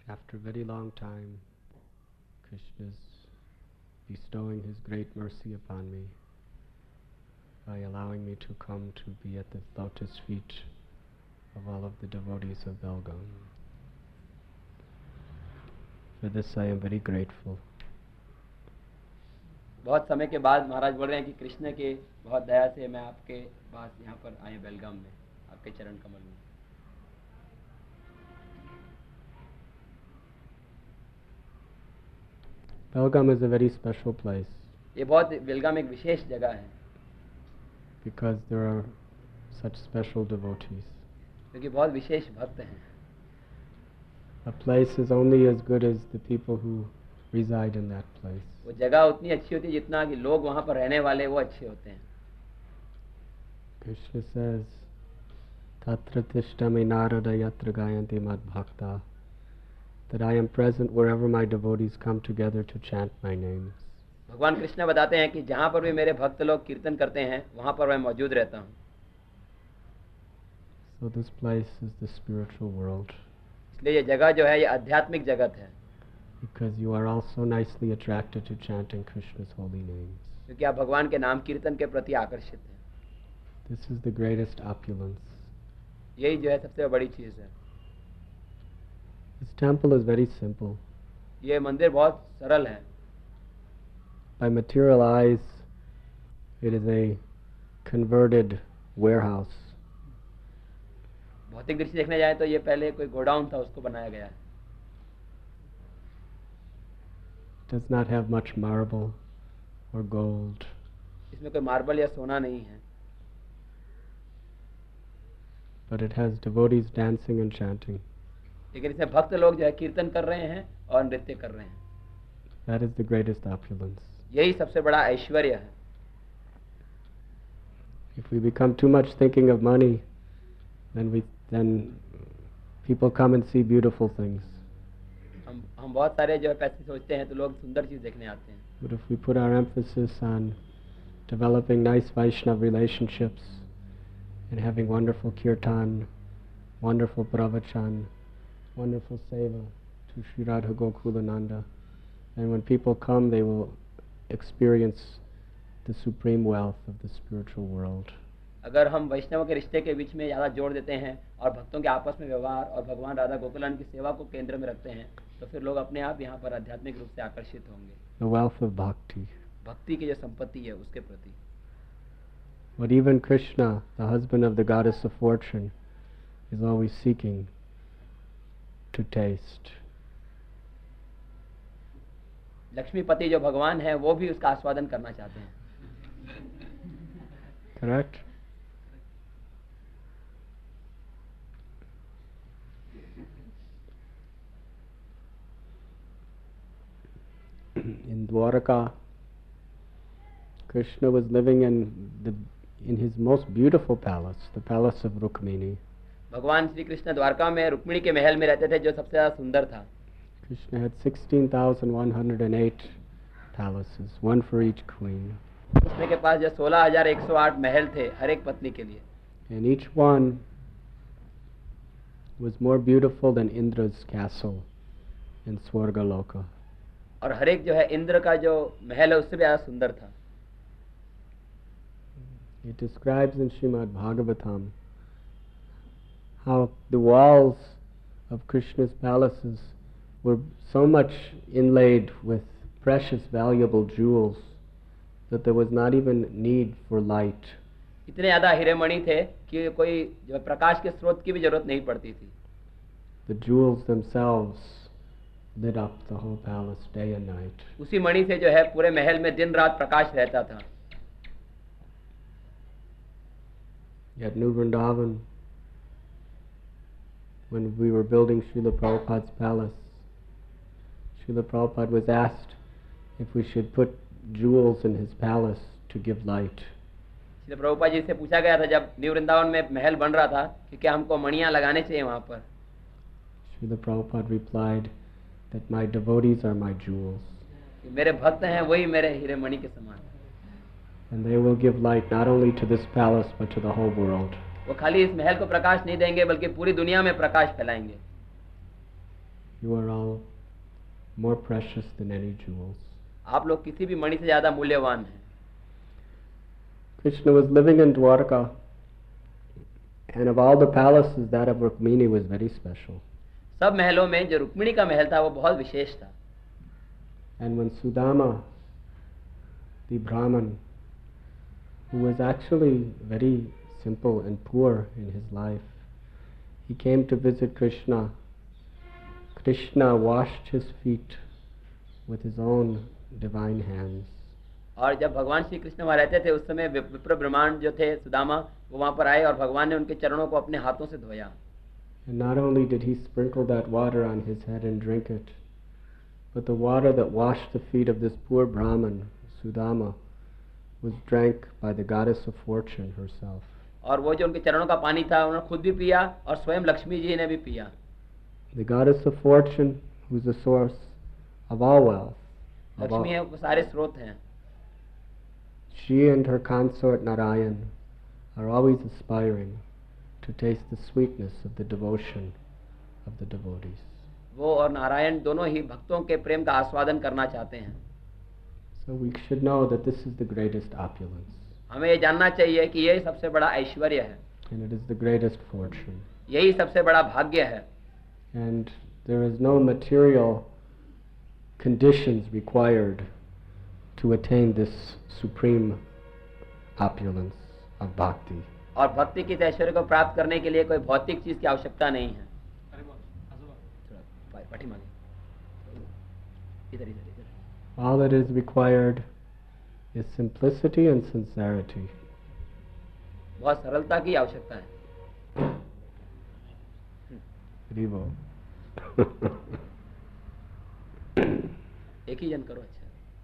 After a very long time, Krishna's bestowing his great mercy upon me by allowing me to come to be at the lotus feet of all of the devotees of Belgaum. For this I am very grateful. बहुत समय के बाद महाराज बोल रहे हैं कि कृष्ण के बहुत दया से मैं आपके पास यहाँ पर आए बेलगाम में, आपके चरण कमल में। Belgaum is a very special place ये बहुत बेलगाम एक विशेष जगह है because there are such special devotees. क्योंकि बहुत विशेष भक्त हैं। A place is only as good as the people who reside in that place. वो जगह उतनी अच्छी होती है जितना कि लोग वहाँ पर रहने वाले वो अच्छे होते हैं। Krishna says, Tatra tishtami narada yatra gayanti mad bhakta, that I am present wherever my devotees come together to chant my names. भगवान कृष्ण बताते हैं कि जहाँ पर भी मेरे भक्त लोग कीर्तन करते हैं वहाँ पर मैं मौजूद रहता हूँ। So this place is the spiritual world. इसलिए ये जगह जो है ये आध्यात्मिक जगत है। Because you are also nicely attracted to chanting Krishna's holy names. क्योंकि आप भगवान के नाम कीर्तन के प्रति आकर्षित हैं। This is the greatest opulence. यही जो है सबसे बड़ी चीज़ है। This temple is very simple. ये मंदिर बहुत सरल है। By material eyes, it is a converted warehouse. भौतिक दृष्टि देखने जाए तो ये पहले कोई गोडाउन था, उसको बनाया गया है। Does not have much marble or gold. इसमें कोई मार्बल या सोना नहीं है। But it has devotees dancing and chanting. लेकिन इसमें भक्त लोग जो है कीर्तन कर रहे हैं और नृत्य कर रहे हैं। That is the greatest opulence. यही सबसे बड़ा ऐश्वर्य है। If we become too much thinking of money, then people come and see beautiful things. हम बहुत सारे जो है पैसे सोचते हैं तो लोग सुंदर चीज देखने आते हैं। But if we put our emphasis on developing nice Vaishnava relationships and having wonderful kirtan, wonderful pravachan, wonderful seva to Sri Radha Gokulananda, and when people come they will experience the supreme wealth of the spiritual world. अगर हम वैष्णव के रिश्ते के बीच में ज़्यादा जोर देते हैं और भक्तों के आपस में व्यवहार और भगवान राधा गोकुलानंद की सेवा को केंद्र में रखते हैं तो फिर लोग अपने आप यहाँ पर आध्यात्मिक रूप से आकर्षित होंगे। The wealth of bhakti. भक्ति की जो संपत्ति है उसके प्रति। But even Krishna, the husband of the goddess of fortune, is always seeking to taste. Lakshmipati जो भगवान है वो भी उसका आस्वादन करना चाहते हैं। Correct? In Dwaraka, Krishna was living in his most beautiful palace, the palace of Rukmini. भगवान श्री कृष्ण द्वारका में रुक्मिणी के महल में रहते थे जो सबसे ज्यादा सुंदर था। Krishna had 16,108 palaces, one for each queen. Krishna के पास जो 16,108 महल थे हर एक पत्नी के लिए। And each one was more beautiful than Indra's castle in Swargaloka. और हर एक जो है इंद्र का जो महल है उससे भी ज्यादा सुंदर था। It describes in Srimad Bhagavatam how the walls of Krishna's palaces were so much inlaid with precious, valuable jewels that there was not even need for light. इतने ज्यादा हीरे मणि थे कि कोई जो प्रकाश के स्रोत की भी जरूरत नहीं पड़ती थी। The jewels themselves lit up the whole palace day and night. उसी मणि से जो है पूरे महल में दिन रात प्रकाश रहता था। At New Vrindavan, when we were building Srila Prabhupada's palace, Srila Prabhupada was asked if we should put jewels in his palace to give light. Srila Prabhupada ji से पूछा गया था जब न्यू वृंदावन में महल बन रहा था कि क्या हमको मणियां लगाने चाहिए वहां पर। Srila Prabhupada replied that my devotees are my jewels. मेरे भक्त हैं वही मेरे हीरे मणि के समान। And they will give light not only to this palace but to the whole world. वो खाली इस महल को प्रकाश नहीं देंगे बल्कि पूरी दुनिया में प्रकाश फैलाएंगे। You are all more precious than any jewels. आप लोग किसी भी मणि से ज्यादा मूल्यवान हैं। Krishna was living in Dwarka, and of all the palaces, that of Rukmini was very special. सब महलों में जो रुक्मिणी का महल था वो बहुत विशेष था। And when Sudama, the Brahman, who was actually very simple and poor in his life, he came to visit Krishna. Krishna washed his feet with his own divine hands. और जब भगवान श्री कृष्ण वहाँ रहते थे उस समय विप्र ब्रह्मांड जो थे सुदामा वो वहाँ पर आए और भगवान ने उनके चरणों को अपने हाथों से धोया। And not only did he sprinkle that water on his head and drink it, but the water that washed the feet of this poor Brahman, Sudama, was drank by the goddess of fortune herself. और वो जो उनके चरणों का पानी था उन्होंने खुद भी पिया और स्वयं लक्ष्मी जी ने भी पिया। The goddess of fortune, who is the source of all wealth, Lakshmi है वो सारे स्रोत हैं। she and her consort Narayan are always aspiring to taste the sweetness of the devotion of the devotees. वो और नारायण दोनों ही भक्तों के प्रेम का आस्वादन करना चाहते हैं। So we should know that this is the greatest opulence. हमें ये जानना चाहिए कि यही सबसे बड़ा ऐश्वर्य है, And it is the greatest fortune. यही सबसे बड़ा भाग्य है। And there is no material conditions required to attain this supreme opulence of bhakti. और भक्ति के इस ऐश्वर्य को प्राप्त करने के लिए कोई भौतिक चीज की आवश्यकता नहीं है। इधर इधर इधर। All that is required is simplicity and sincerity. बहुत सरलता की आवश्यकता है। Haribo. एक ही जन करो। अच्छा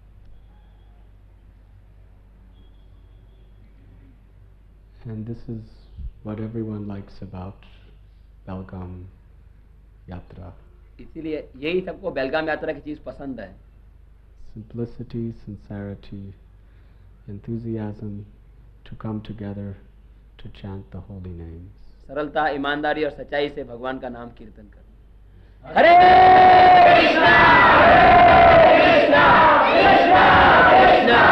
And this is what everyone likes about Belgaum Yatra. इसीलिए यही सबको बेलगाम यात्रा की चीज पसंद है। Simplicity, sincerity, enthusiasm to come together to chant the holy names. सरलता, ईमानदारी और सच्चाई से भगवान का नाम कीर्तन करना। हरे Krishna Krishna Krishna Krishna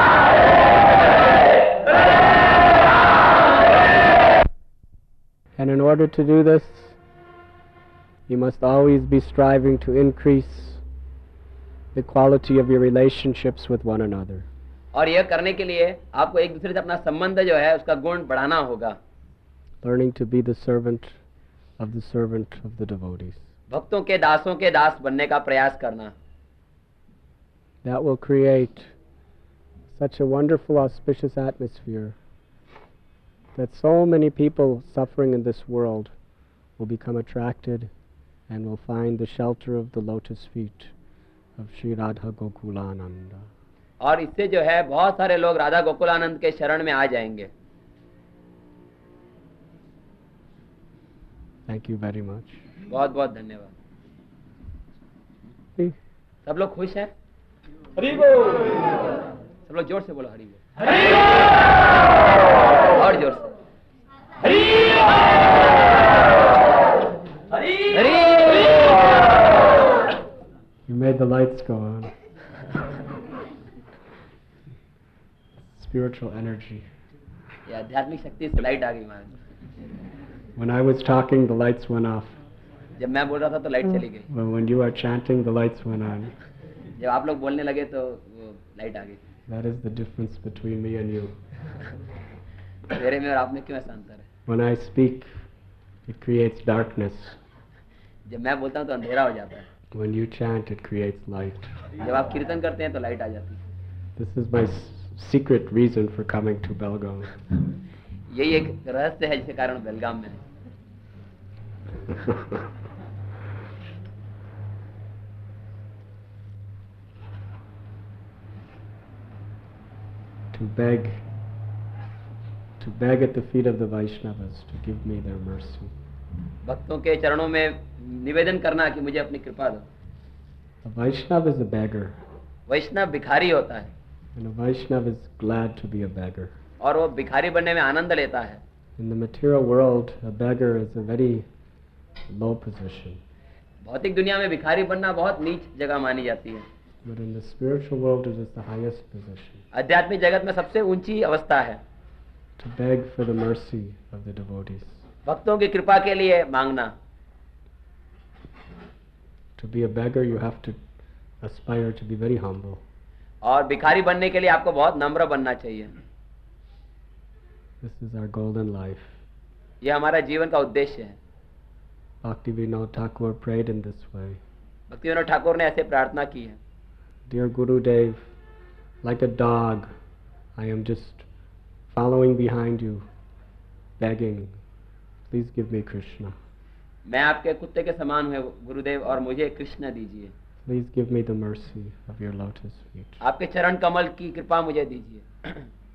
And in order to do this, you must always be striving to increase the quality of your relationships with one another. और यह करने के लिए आपको एक दूसरे से अपना संबंध जो है उसका गुण बढ़ाना होगा। Learning to be the servant of the devotees. भक्तों के दास बनने का प्रयास करना। That will create such a wonderful, auspicious atmosphere that so many people suffering in this world will become attracted and will find the shelter of the lotus feet of Sri Radha Gokulananda. और इससे जो है बहुत सारे लोग राधा गोकुलानंद के शरण में आ जाएंगे। Thank you very much. बहुत बहुत धन्यवाद। सब लोग खुश हैं? हरि बोल। सब लोग जोर से बोलो हरि बोल। हरि बोल। और जोर से। हरि बोल। हरि बोल। You made the lights go on. Spiritual energy. ये आध्यात्मिक शक्ति से लाइट आ गई महाराज। When I was talking, the lights went off. जब मैं बोल रहा था तो लाइट चली गई। When you are chanting, the lights went on. जब आप लोग बोलने लगे तो वो लाइट आ गई। That is the difference between me and you. मेरे में और आप में क्यों ऐसा अंतर है? When I speak, it creates darkness. जब मैं बोलता हूँ तो अंधेरा हो जाता है। When you chant, it creates light. जब आप कीर्तन करते हैं तो लाइट आ जाती है। This is my secret reason for coming to Belgaum. यही एक रहस्य है जिसके कारण बेलगाम में है। to beg at the feet of the Vaishnavas to give me their mercy. भक्तों के चरणों में निवेदन करना कि मुझे अपनी कृपा दो। A Vaishnava is a beggar. वैष्णव भिखारी होता है। And a Vaishnava is glad to be a beggar. और वो भिखारी बनने में आनंद लेता है। In the material world, a beggar is a very low position. भौतिक दुनिया में भिखारी बनना बहुत नीच जगह मानी जाती है, but in the spiritual world it is the highest position. आध्यात्मिक जगत में सबसे ऊंची अवस्था है To beg for the mercy of the devotees. भक्तों की कृपा के लिए मांगना। To be a beggar you have to aspire to be very humble. और भिखारी बनने के लिए आपको बहुत नम्र बनना चाहिए। This is our golden life. यह हमारा जीवन का उद्देश्य है। Bhaktivinoda Thakur prayed in this way. Bhaktivinod Thakur ने ऐसे प्रार्थना की है, Dear Gurudev, like a dog, I am just following behind you, begging, please give me Krishna. मैं आपके कुत्ते के समान हूँ गुरुदेव और मुझे कृष्ण दीजिए, Please give me the mercy of your lotus feet. आपके चरण कमल की कृपा मुझे दीजिए।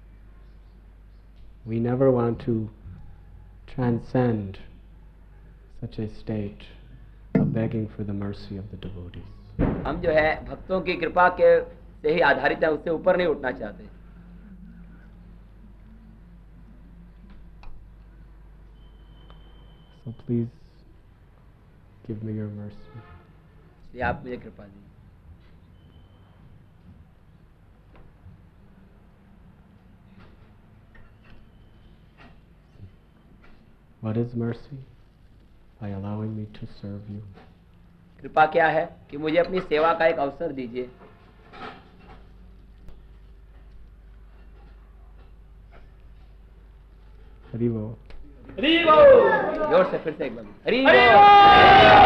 We never want to transcend such a state of begging for the mercy of the devotees. हम जो है भक्तों की कृपा के से ही आधारित है, उससे ऊपर नहीं उठना चाहते। So please give me your mercy. इसलिए आप मुझे कृपा दीजिए। What is mercy? By allowing me to serve you. कृपा क्या है कि मुझे अपनी सेवा का एक अवसर दीजिए। Hari Bol. जोर से फिर से एक बार हरि बोल।